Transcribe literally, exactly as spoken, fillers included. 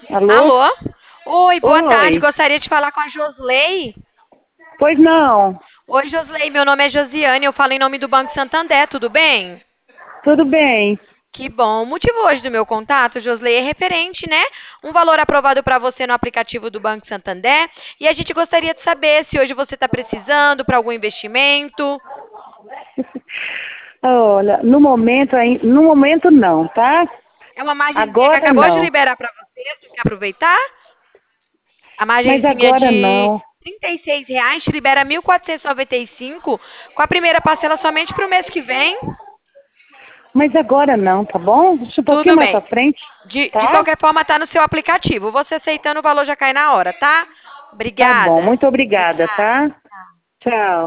Alô? Alô? Oi, boa tarde. Oi. Gostaria de falar com a Josley. Pois não. Oi, Josley. Meu nome é Josiane. Eu falo em nome do Banco Santander. Tudo bem? Tudo bem? Que bom. O motivo hoje do meu contato, Josley, é referente, né? Um valor aprovado para você no aplicativo do Banco Santander. E a gente gostaria de saber se hoje você está precisando para algum investimento. Olha, no momento, ai- no momento não, tá? É uma margenzinha que Agora acabou de não. liberar para você. Você quer aproveitar? A Mas margenzinha agora de não. trinta e seis reais te libera mil quatrocentos e noventa e cinco com a primeira parcela somente para o mês que vem. Mas agora não, tá bom? Deixa um pouquinho Tudo mais bem. pra frente, De, de tá? qualquer forma, tá no seu aplicativo. Você aceitando, o valor já cai na hora, tá? Tá bom. Obrigada. Muito obrigada, tá? Tchau.